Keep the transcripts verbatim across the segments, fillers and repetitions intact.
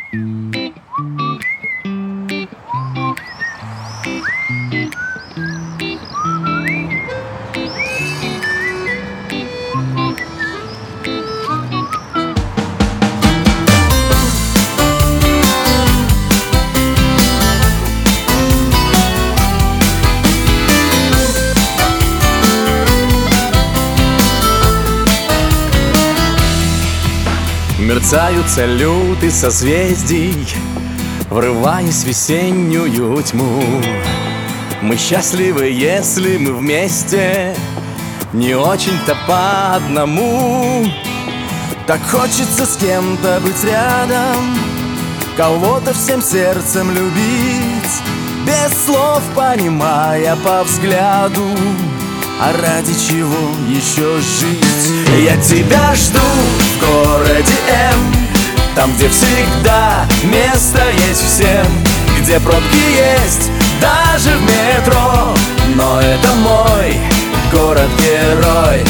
Мерцают салюты созвездий, врываясь в весеннюю тьму. Мы счастливы, если мы вместе, не очень-то по одному. Так хочется с кем-то быть рядом, кого-то всем сердцем любить, без слов понимая по взгляду, а ради чего еще жить? Я тебя жду в городе М, там, где всегда место есть всем, где пробки есть даже в метро, но это мой город-герой.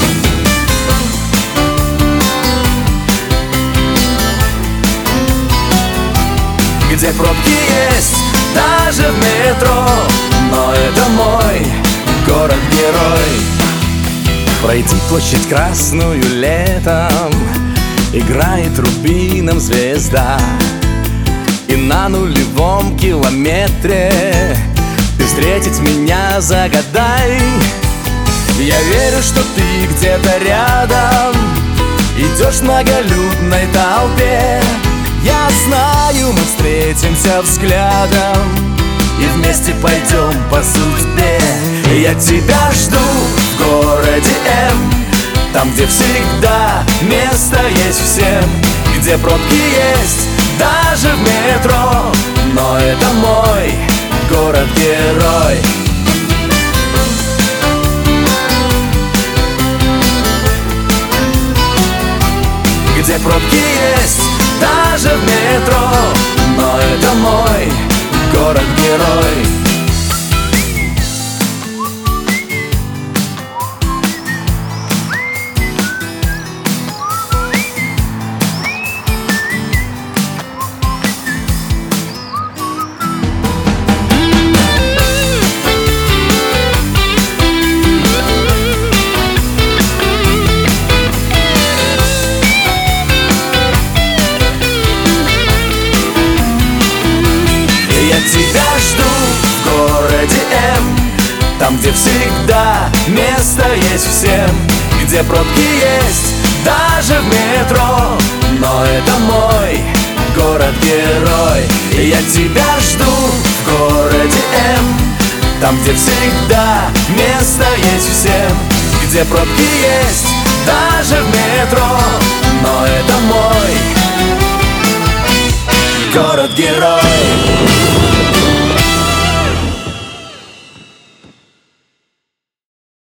Где пробки есть даже в метро, но это мой город-герой. Пройти площадь Красную летом, играет рубином звезда, и на нулевом километре ты встретить меня загадай. Я верю, что ты где-то рядом, идешь в многолюдной толпе. Я знаю, мы встретимся взглядом и вместе пойдем по судьбе. Я тебя жду в городе М, там, где всегда место есть всем, где пробки есть даже в метро, но это мой город-герой. Где пробки есть даже в метро, но это мой город-герой. Я тебя жду в городе М, там, где всегда место есть всем, где пробки есть даже в метро, но это мой город-герой. Я тебя жду в городе М, там, где всегда место есть всем, где пробки есть даже в метро, но это мой город-герой.